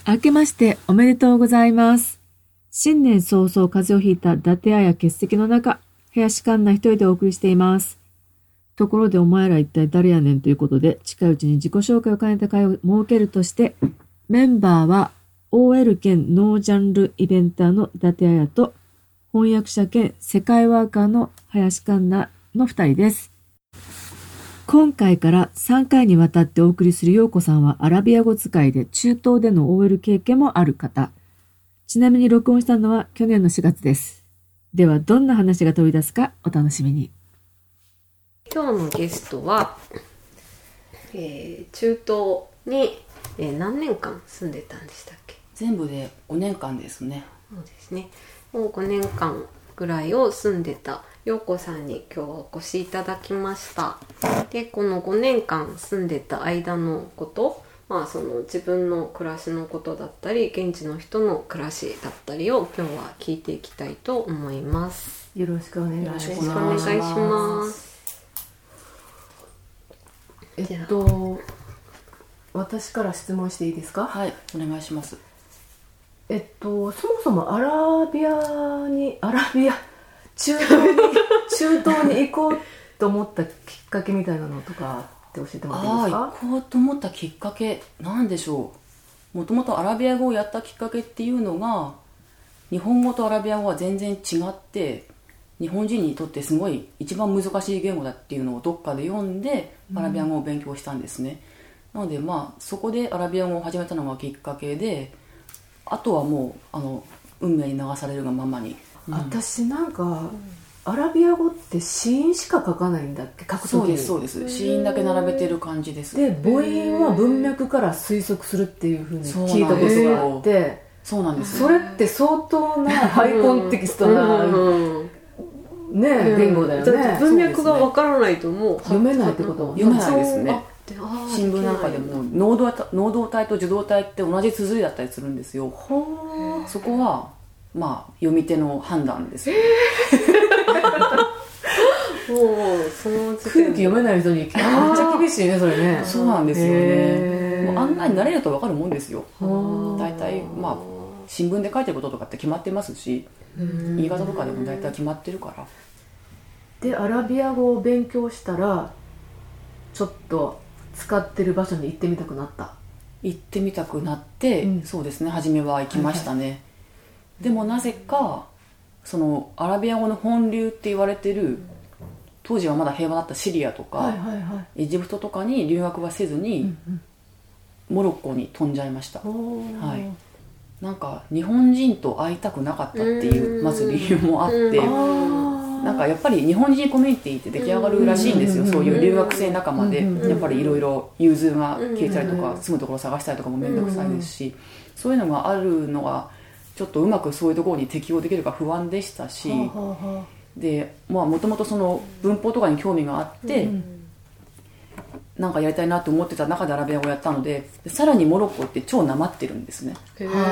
明けましておめでとうございます。新年早々風邪をひいた伊達屋欠席の中、林環奈一人でお送りしています。ところでお前ら一体誰やねんということで、近いうちに自己紹介を兼ねた会を設けるとして、メンバーは OL 兼ノージャンルイベンターの伊達屋と、翻訳者兼世界ワーカーの林環奈の2人です。今回から3回にわたってお送りする陽子さんはアラビア語使いで中東での OL 経験もある方。ちなみに録音したのは去年の4月です。ではどんな話が飛び出すかお楽しみに。 今日のゲストは、中東に、何年間住んでたんでしたっけ？ 全部で5年間ですね。 そうですね。もう5年間ぐらいを住んでた陽子さんに今日はお越しいただきました。で、この5年間住んでた間のこと、その自分の暮らしのことだったり、現地の人の暮らしだったりを今日は聞いていきたいと思います。 よろしくお願いします。 よろしくお願いします。 私から質問していいですか？ はい、お願いします。 そもそも中東に行こうと思ったきっかけみたいなのとかって教えてもらっていいですか？ 行こうと思ったきっかけなんでしょう。もともとアラビア語をやったきっかけっていうのが、日本語とアラビア語は全然違って、日本人にとってすごい一番難しい言語だっていうのをどっかで読んでアラビア語を勉強したんですね。なのでそこでアラビア語を始めたのがきっかけで、あとはもう運命に流されるがままに、 私なんか、アラビア語って子音しか書かないんだっけ？書くときに。 そうです子音だけ並べてる感じです。 で母音は文脈から推測するっていうふうに聞いたことがあって、 そうなんです。 それって相当なハイコンテキストな言語だよね。 文脈がわからないともう読めないってこと？ 読めないですね。新聞なんかでも能動体と受動体って同じ綴りだったりするんですよ。そこは読み手の判断ですよ。 その空気読めない人にめっちゃ厳しいね、それね。 そうなんですよね。もう案外慣れると分かるもんですよ。大体新聞で書いてることとかって決まってますし、言い方とかでも大体決まってるから。 でアラビア語を勉強したらちょっと使ってる場所に行ってみたくなった。 行ってみたくなって、そうですね、初めは行きましたね。でもなぜかそのアラビア語の本流って言われてる、当時はまだ平和だったシリアとか、エジプトとかに留学はせずに、モロッコに飛んじゃいました。なんか日本人と会いたくなかったっていうまず理由もあって、なんかやっぱり日本人コミュニティって出来上がるらしいんですよ。そういう留学生仲間でやっぱりいろいろ融通が消えたりとか、住むところ探したりとかも面倒くさいですし、そういうのがあるのがちょっとうまくそういうところに適応できるか不安でしたし、でもともとその文法とかに興味があって、なんかやりたいなと思ってた中でアラビア語をやったので、さらにモロッコって超なまってるんですね。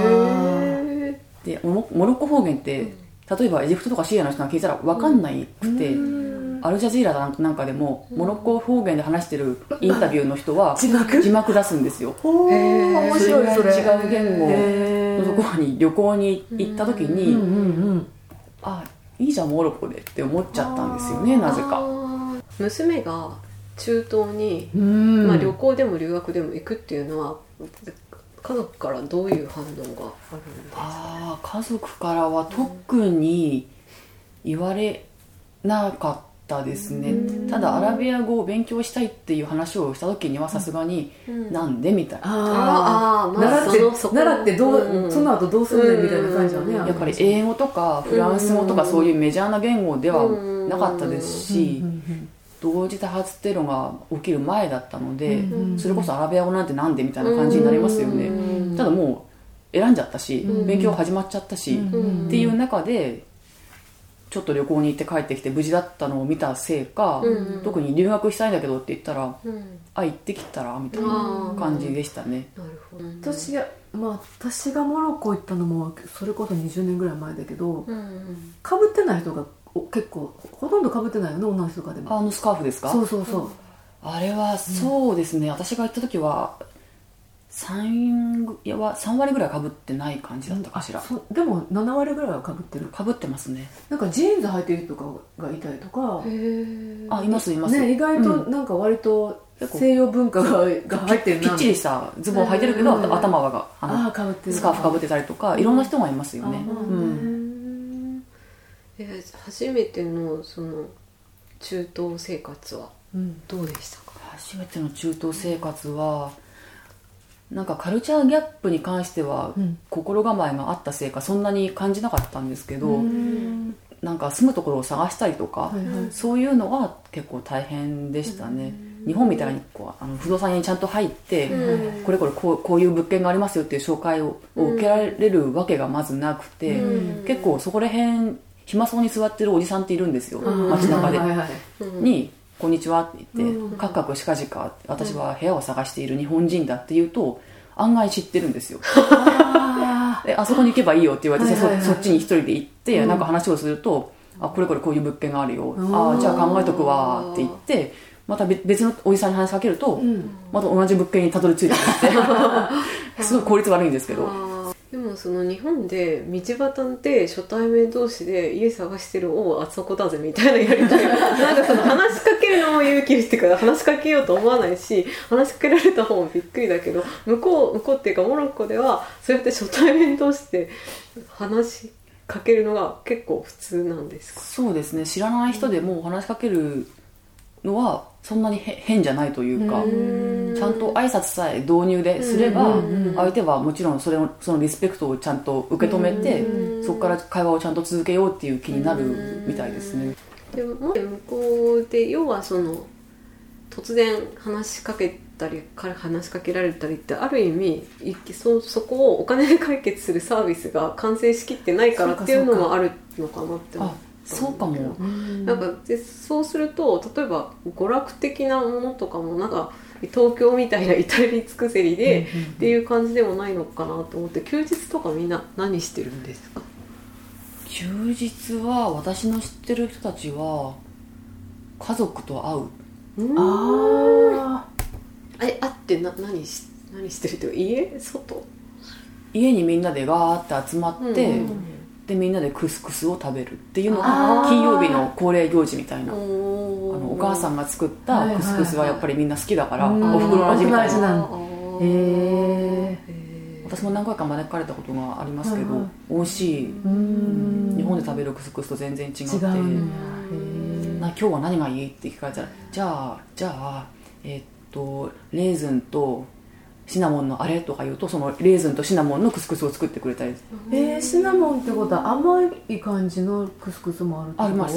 でモロッコ方言って例えばエジプトとかシリアの人が聞いたら分かんないくて、アルジャジーラなんかでもモロッコ方言で話してるインタビューの人は字幕出すんですよ。面白い。それ違う言語のところに旅行に行った時に、いいじゃんモロッコでって思っちゃったんですよね、なぜか。 娘が中東に、旅行でも留学でも行くっていうのは家族からどういう反応があるんですか？ 家族からは特に言われなかったですね。ただアラビア語を勉強したいっていう話をした時にはさすがに、なんでみたいな。 習ってその後どうするねんみたいな感じだね。 やっぱり英語とかフランス語とかそういうメジャーな言語ではなかったですし、同時多発テロが起きる前だったので、それこそアラビア語なんてなんでみたいな感じになりますよね。ただもう選んじゃったし、勉強始まっちゃったし、っていう中でちょっと旅行に行って帰ってきて無事だったのを見たせいか、特に留学したいんだけどって言ったら、行ってきたらみたいな感じでしたね。 私がモロッコ行ったのもそれこそ20年ぐらい前だけど、かぶってない人が結構ほとんどかぶってないよね、女の人とかでも。 スカーフですか？ そう。 あれはそうですね、私が行った時は 3割ぐらいかぶってない感じだったかしら。 でも7割ぐらいはかぶってる。 かぶってますね。 なんかジーンズ履いてる人がいたりとか、 いますいます、 ね、意外となんか割と西洋文化が入ってるな。 ぴっちりしたズボン履いてるけど、頭がかぶってる、 スカーフかぶってたりとか、いろんな人がいますよね。 初めてのその中東生活はどうでしたか？ 初めての中東生活はなんかカルチャーギャップに関しては心構えがあったせいかそんなに感じなかったんですけど、なんか住むところを探したりとか、そういうのが結構大変でしたね。日本みたいに不動産屋にちゃんと入って、これこういう物件がありますよっていう紹介を受けられるわけがまずなくて、結構そこら辺暇そうに座ってるおじさんっているんですよ、街中で、にこんにちはって言って、カクカクしかじか私は部屋を探している日本人だって言うと案外知ってるんですよ。であそこに行けばいいよって言われて、そっちに一人で行って、なんか話をすると、これこういう物件があるよ、じゃあ考えとくわって言って、また別のおじさんに話しかけると、また同じ物件にたどり着いてってすごい効率悪いんですけど。 でもその日本で道端で初対面同士で家探してるあそこだぜみたいなやりたいなんかその話しかけるのも勇気いるっていうか、話しかけようと思わないし、話しかけられた方もびっくりだけど、向こうっていうかモロッコではそうやって初対面同士で話しかけるのが結構普通なんですか？ そうですね、知らない人でも話しかけるのはそんなに変じゃないというか、ちゃんと挨拶さえ導入ですれば、相手はもちろんそのリスペクトをちゃんと受け止めて、そこから会話をちゃんと続けようっていう気になるみたいですね。 でも向こうで要はその突然話しかけたり話しかけられたりってある意味そこをお金で解決するサービスが完成しきってないからっていうのもあるのかなって思って。 そうかも。 なんかそうすると例えば娯楽的なものとかもなんか東京みたいな至れり尽くせりでっていう感じでもないのかなと思って、休日とかみんな何してるんですか？ 休日は私の知ってる人たちは家族と会う。 会って何してるっていうか、 家にみんなでガーって集まって、でみんなでクスクスを食べるっていうのが金曜日の恒例行事みたいな。お母さんが作ったクスクスはやっぱりみんな好きだから、おふくろの味みたいな。私も何回か招かれたことがありますけど、美味しい。日本で食べるクスクスと全然違って、今日は何がいいって聞かれたら、じゃあレーズンとシナモンのあれとか言うと、そのレーズンとシナモンのクスクスを作ってくれたり。 シナモンってことは甘い感じのクスクスもあるってこと？ あります。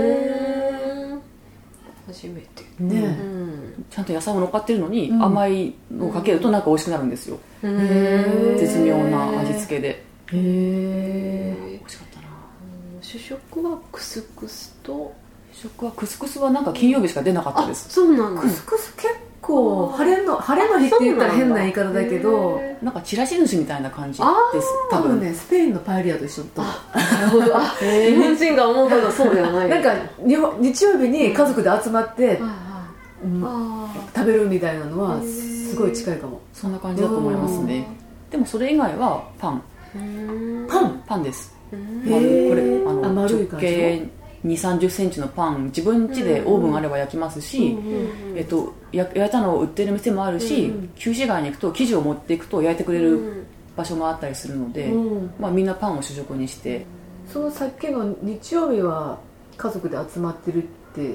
初めてね、 ちゃんと野菜も乗っかってるのに、甘いのをかけるとなんか美味しくなるんですよ。絶妙な味付けで。美味しかったな。 主食はクスクスとクスクスはなんか金曜日しか出なかったです。 そうなんだ。 クスクス結構晴れの日って言ったら変な言い方だけど、 なんかちらし寿司みたいな感じです。 多分ね、スペインのパエリアと一緒と。 なるほど。日本人が思うほどそうではない。 なんか日曜日に家族で集まって食べるみたいなのはすごい近いかも。 そんな感じだと思いますね。でもそれ以外はパンです。これ直径2、30センチのパン、自分家でオーブンあれば焼きますし、焼いたのを売ってる店もあるし、旧市街に行くと生地を持っていくと焼いてくれる場所もあったりするので、みんなパンを主食にして。 そのさっきの日曜日は家族で集まってるって。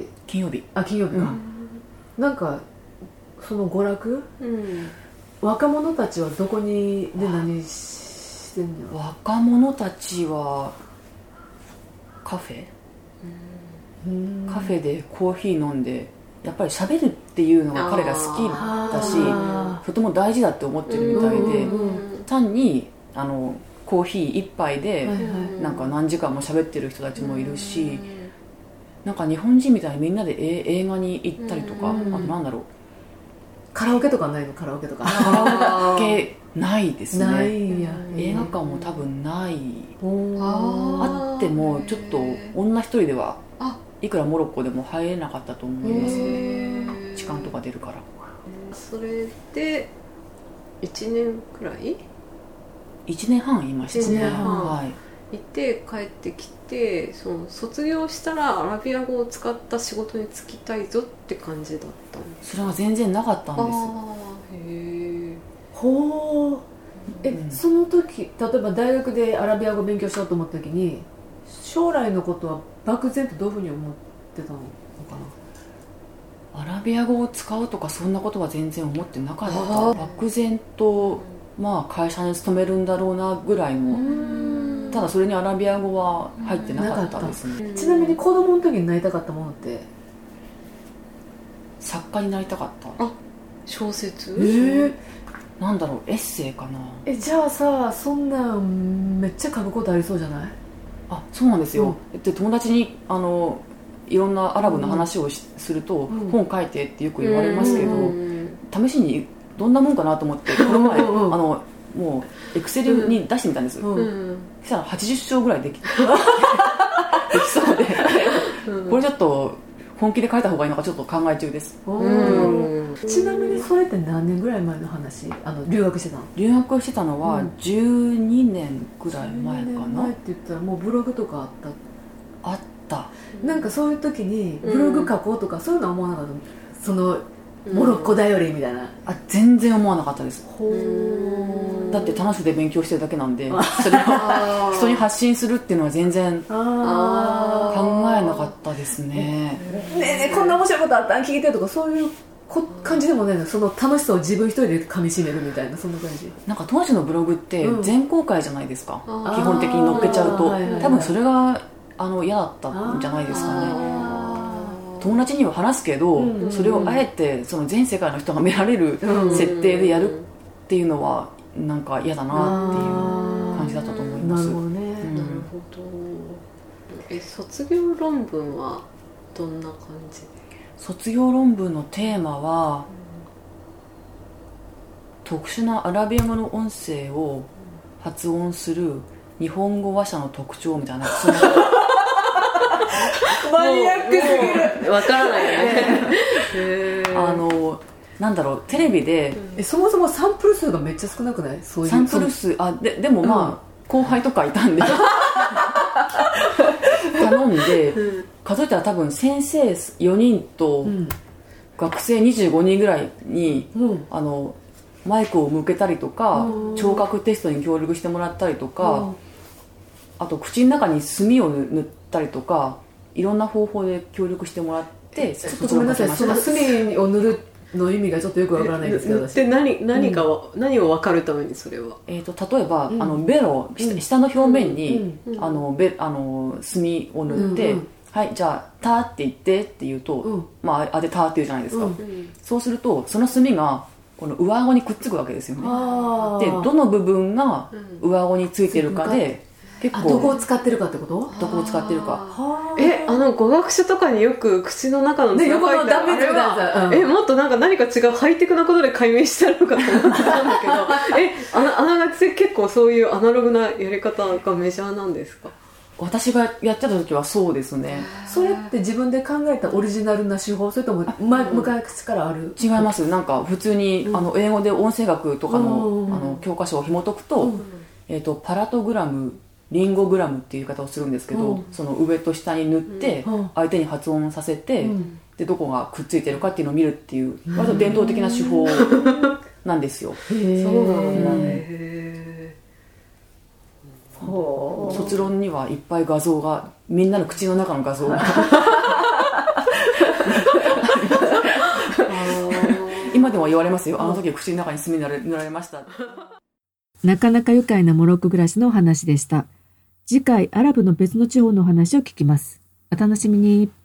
金曜日か、なんかその娯楽、若者たちはどこで何してんの？ 若者たちはカフェでコーヒー飲んで、やっぱり喋るっていうのが彼ら好きだし、とても大事だって思ってるみたいで、単にコーヒー一杯でなんか何時間も喋ってる人たちもいるし、なんか日本人みたいにみんなで映画に行ったりとか、あとなんだろう、 カラオケとかないの？カラオケとかカラオケないですね。 ないや。 映画館も多分ない。あってもちょっと女一人ではいくらモロッコでも入れなかったと思いますね。時間とか出るから。 それで 1年くらい 1年半いましたね。 1年半はい、 いて帰ってきて、その卒業したらアラビア語を使った仕事に就きたいぞって感じだったんです。 それは全然なかったんです。 ああ、へえ。 ほう。その時例えば大学でアラビア語を勉強しようと思った時に将来のことは漠然とどういうふうに思ってたのかな。 アラビア語を使うとかそんなことは全然思ってなかった。漠然と、まあ、会社に勤めるんだろうなぐらいの、ただそれにアラビア語は入ってなかったですね。 ちなみに子供の時になりたかったものって？ 作家になりたかった。 あ、小説？ なんだろう、エッセイかな。 じゃあさ、そんなんめっちゃ書くことありそうじゃない？ あ、そうなんですよ。で友達にいろんなアラブの話をすると、本書いてってよく言われますけど、試しにどんなもんかなと思ってこの前もうエクセルに出してみたんです。そしたら80章ぐらいできそうでこれちょっと本気で書いた方がいいのかちょっと考え中です。 ちなみにそれって何年ぐらい前の話？留学してたの？ 留学してたのは12年ぐらい前かな。12年前って言ったらもうブログとかあった。 なんかそういう時にブログ書こうとかそういうのは思わなかった？そのモロッコだよりみたいな。 全然思わなかったです。だって楽しくて勉強してるだけなんで、それを人に発信するっていうのは全然考えなかったですね。 ねえねえ、こんな面白いことあったん聞いてとかそういう感じでもね、その楽しさを自分一人で噛み締めるみたいな、そんな感じ。 なんか当時のブログって全公開じゃないですか、基本的に載っけちゃうと、多分それが嫌だったんじゃないですかね。友達には話すけど、それをあえてその全世界の人が見られる設定でやるっていうのはなんか嫌だなっていう感じだったと思います。 なるほどね、 なるほど。卒業論文はどんな感じ？ 卒業論文のテーマは、特殊なアラビア語の音声を発音する日本語話者の特徴みたいなマニアックすぎる。 わからないよね。 なんだろう、テレビで、 そもそもサンプル数がめっちゃ少なくない？そういうサンプル数でもまあ、後輩とかいたんで頼んで、数えたら多分先生4人と学生25人ぐらいに、マイクを向けたりとか、聴覚テストに協力してもらったりとか、あと口の中に墨を塗ったりとか、いろんな方法で協力してもらって、 ちょっとごめんなさい、その墨を塗るの意味がちょっとよくわからないんですけど、 で何を分かるためにそれは？ 例えば、ベロ、下の表面に、墨を塗って、はい、じゃあターって言ってって言うと、まあでターって言うじゃないですか、そうするとその墨がこの上顎にくっつくわけですよね。でどの部分が上顎についてるかで、結構どこを使ってるかってこと？ どこを使ってるか。 語学書とかによく口の中のね、横の断面図みたいなやつ、 もっと何か違うハイテクなことで解明してるのかと思ってたんだけどあながち結構そういうアナログなやり方がメジャーなんですか？ 私がやってた時はそうですね。 それって自分で考えたオリジナルな手法、それとも昔からある？ 違います。なんか普通に、英語で音声学とかの、教科書を紐解くと、パラトグラム、リンゴグラムっていう言い方をするんですけど、その上と下に塗って相手に発音させて、でどこがくっついてるかっていうのを見るっていう割と伝統的な手法なんですよ。 そうなんだ。 卒論にはいっぱい画像が、みんなの口の中の画像が今でも言われますよ。あの時口の中に墨塗られました。 なかなか愉快なモロッコ暮らしのお話でした。次回アラブの別の地方のお話を聞きます。お楽しみに。